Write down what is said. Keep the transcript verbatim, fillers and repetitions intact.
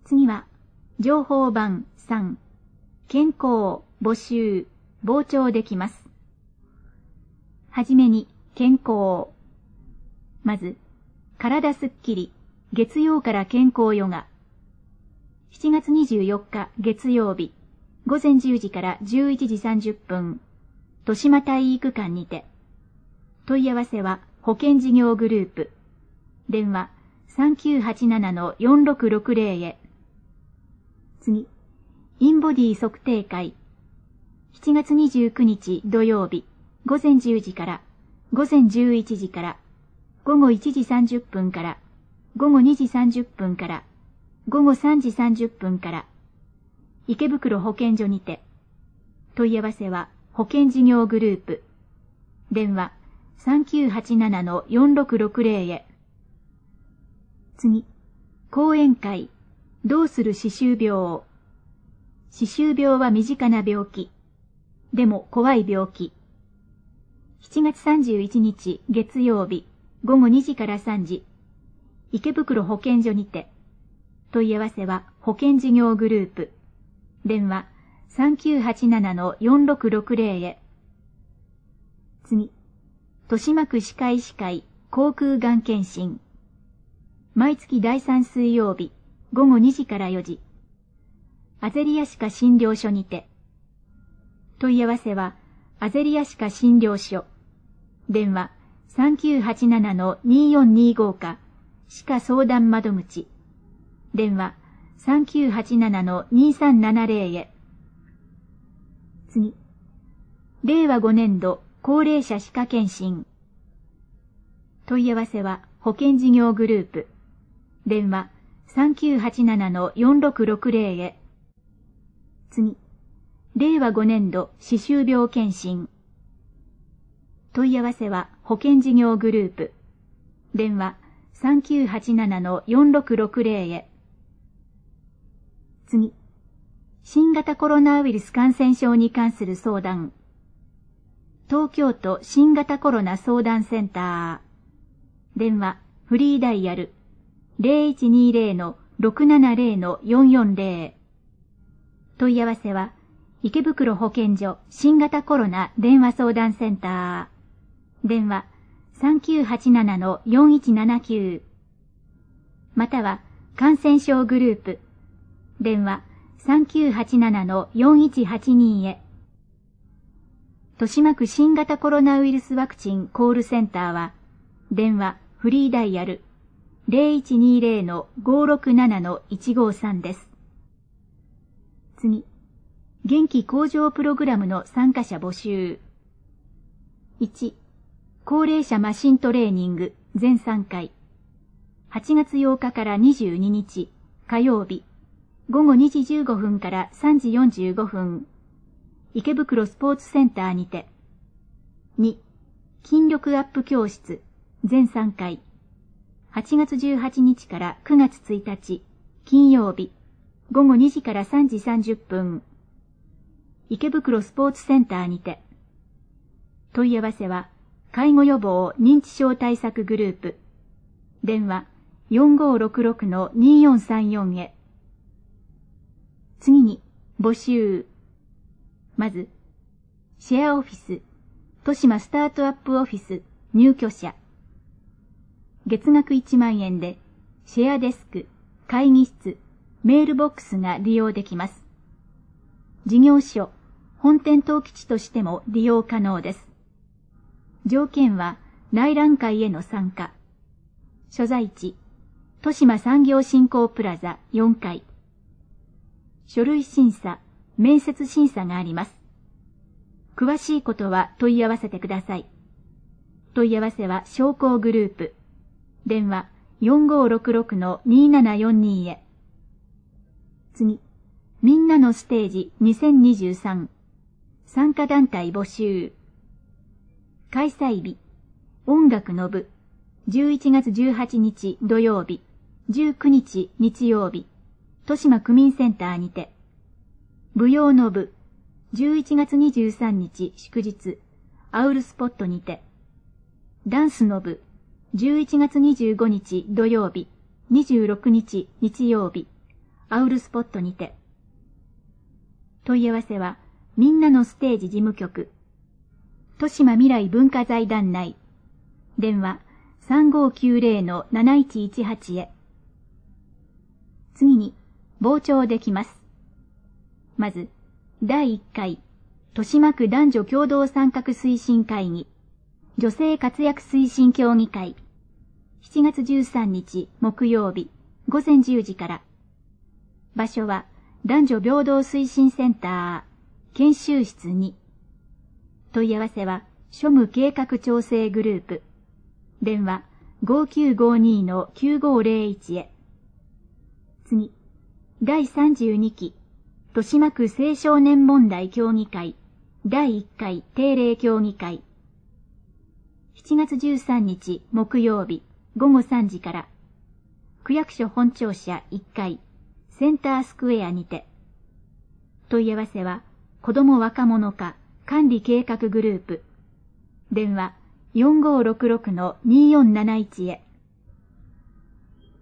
次は、情報版さん、健康、募集、傍聴できます。はじめに、健康。まず、体すっきり、月曜から健康ヨガ。しちがつにじゅうよっか月曜日、ごぜんじゅうじからじゅういちじさんじゅっぷん、豊島体育館にて。問い合わせは保険事業グループ。電話 さんきゅうはちななのよんろくろくぜろ へ。次、インボディ測定会。しちがつにじゅうくにち土曜日、ごぜんじゅうじからごぜんじゅういちじから、ごごいちじさんじゅっぷんから、ごごにじさんじゅっぷんから、ごごさんじさんじゅっぷんから、池袋保健所にて。問い合わせは保険事業グループ。電話 さんきゅうはちななのよんろくろくぜろ へ。次、講演会。どうする歯周病。歯周病は身近な病気。でも怖い病気。しちがつさんじゅういちにち月曜日、ごごにじからさんじ。池袋保健所にて。問い合わせは保険事業グループ。電話 さんきゅうはちななのよんろくろくぜろ へ。次、豊島区歯科医師会口腔がん検診。毎月だいさん水曜日、ごごにじからよじ。アゼリア歯科診療所にて。問い合わせはアゼリア歯科診療所。電話 さんきゅうはちななのによんにご か歯科相談窓口。電話 さんきゅうはちななのにさんななぜろ へ。次、れいわごねんど高齢者歯科検診。問い合わせは保険事業グループ。電話 さんきゅうはちななのよんろくろくぜろ へ。次、れいわごねんど歯周病検診。問い合わせは保険事業グループ。電話 さんきゅうはちななのよんろくろくぜろ へ。次、新型コロナウイルス感染症に関する相談。東京都新型コロナ相談センター。電話、フリーダイヤル ぜろいちにぜろのろくななぜろのよんよんぜろ。問い合わせは、池袋保健所新型コロナ電話相談センター。電話、さんきゅうはちななのよんいちななきゅう。または、感染症グループ。電話、さんきゅうはちななのよんいちはちにへ。豊島区新型コロナウイルスワクチンコールセンターは、電話、フリーダイヤルぜろいちにぜろのごろくななのいちごさんです。次、元気向上プログラムの参加者募集。いち、高齢者マシントレーニング全さんかい。はちがつようかからにじゅうににち火曜日、ごごにじじゅうごふんからさんじよんじゅうごふん。池袋スポーツセンターにて。に、筋力アップ教室全さんかい。はちがつじゅうはちにちからくがつついたち金曜日、ごごにじからさんじさんじゅっぷん。池袋スポーツセンターにて。問い合わせは介護予防認知症対策グループ。電話 よんごろくろくのによんさんよん へ。次に、募集。まず、シェアオフィス、豊島スタートアップオフィス入居者。月額いちまんえんで、シェアデスク、会議室、メールボックスが利用できます。事業所、本店当基地としても利用可能です。条件は内覧会への参加。所在地、豊島産業振興プラザよんかい。書類審査、面接審査があります。詳しいことは問い合わせてください。問い合わせは商工グループ。電話 よんごろくろくのにななよんに へ。次、みんなのステージにせんにじゅうさん。参加団体募集。開催日、音楽の部、じゅういちがつじゅうはちにち土曜日、じゅうくにち日曜日、豊島区民センターにて。舞踊の部、じゅういちがつにじゅうさんにち祝日、アウルスポットにて。ダンスの部、じゅういちがつにじゅうごにち土曜日、にじゅうろくにち日曜日、 アウルスポットにて。問い合わせは、みんなのステージ事務局、豊島未来文化財団内、電話 さんごーきゅうぜろのなないちいちはち へ。次に、傍聴できます。まず、だいいっかい、豊島区男女共同参画推進会議、女性活躍推進協議会、しちがつじゅうさんにち木曜日、ごぜんじゅうじから。場所は、男女平等推進センター、研修室に。問い合わせは、庶務計画調整グループ。電話 ごーきゅうごーにーのきゅうごーぜろいち へ。次、だいさんじゅうにき、豊島区青少年問題協議会、だいいっかい定例協議会。しちがつじゅうさんにち木曜日、ごごさんじから。区役所本庁舎いっかい、センタースクエアにて。問い合わせは、子ども若者課管理計画グループ。電話 よんごーろくろくのにーよんなないち へ。